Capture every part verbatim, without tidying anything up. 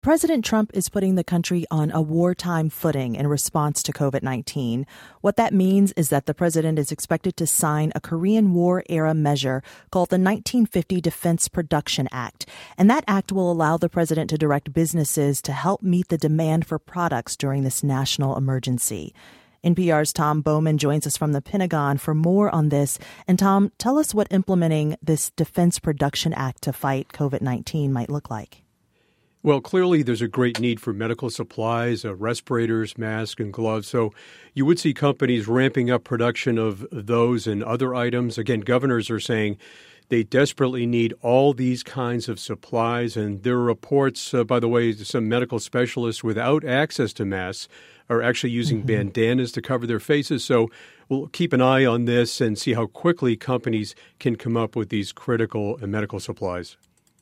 President Trump is putting the country on a wartime footing in response to COVID nineteen. What that means is that the president is expected to sign a Korean War-era measure called the nineteen fifty Defense Production Act. And that act will allow the president to direct businesses to help meet the demand for products during this national emergency. N P R's Tom Bowman joins us from the Pentagon for more on this. And Tom, tell us what implementing this Defense Production Act to fight COVID nineteen might look like. Well, clearly there's a great need for medical supplies, uh, respirators, masks, and gloves. So you would see companies ramping up production of those and other items. Again, governors are saying they desperately need all these kinds of supplies. And there are reports, uh, by the way, some medical specialists without access to masks are actually using mm-hmm. bandanas to cover their faces. So we'll keep an eye on this and see how quickly companies can come up with these critical medical supplies.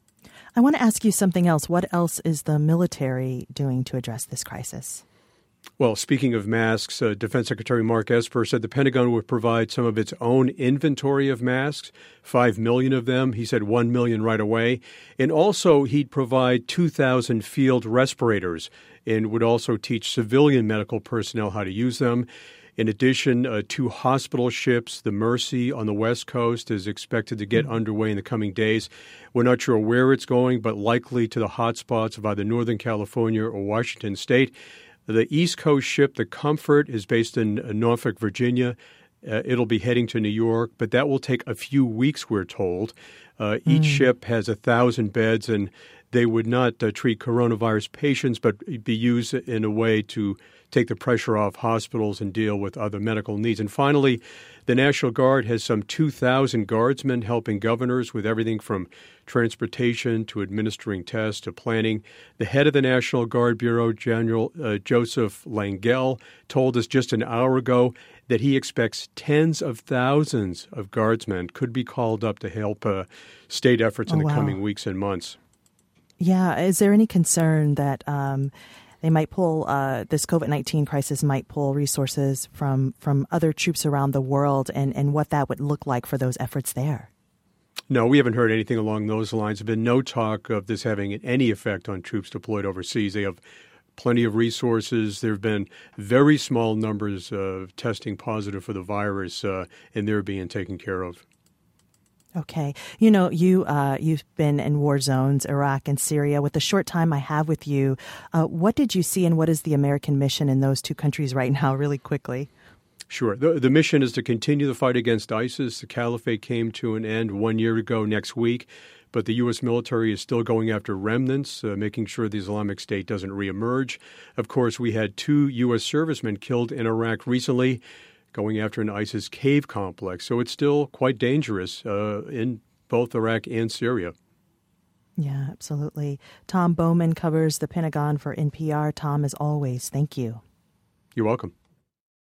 I want to ask you something else. What else is the military doing to address this crisis? Well, speaking of masks, uh, Defense Secretary Mark Esper said the Pentagon would provide some of its own inventory of masks, five million of them. He said one million right away. And also he'd provide two thousand field respirators and would also teach civilian medical personnel how to use them. In addition, uh, two hospital ships, the Mercy on the West Coast, is expected to get mm-hmm. underway in the coming days. We're not sure where it's going, but likely to the hot spots of either Northern California or Washington State. The East Coast ship, the Comfort, is based in Norfolk, Virginia. Uh, it'll be heading to New York, but that will take a few weeks, we're told. Uh, mm. Each ship has a thousand beds, and they would not uh, treat coronavirus patients, but be used in a way to take the pressure off hospitals and deal with other medical needs. And finally, the National Guard has some two thousand guardsmen helping governors with everything from transportation to administering tests to planning. The head of the National Guard Bureau, General uh, Joseph Langell, told us just an hour ago that he expects tens of thousands of guardsmen could be called up to help uh, state efforts in oh, the wow. coming weeks and months. Yeah. Is there any concern that um, they might pull, uh, this COVID nineteen crisis might pull resources from, from other troops around the world and, and what that would look like for those efforts there? No, we haven't heard anything along those lines. There's been no talk of this having any effect on troops deployed overseas. They have plenty of resources. There have been very small numbers of testing positive for the virus, uh, and they're being taken care of. Okay. You know, you, uh, you've been in war zones, Iraq and Syria. With the short time I have with you, uh, what did you see and what is the American mission in those two countries right now, really quickly? Sure. The, the mission is to continue the fight against ISIS. The caliphate came to an end one year ago next week, but the U S military is still going after remnants, uh, making sure the Islamic State doesn't reemerge. Of course, we had two U S servicemen killed in Iraq recently, going after an ISIS cave complex. So it's still quite dangerous uh, in both Iraq and Syria. Yeah, absolutely. Tom Bowman covers the Pentagon for N P R. Tom, as always, thank you. You're welcome.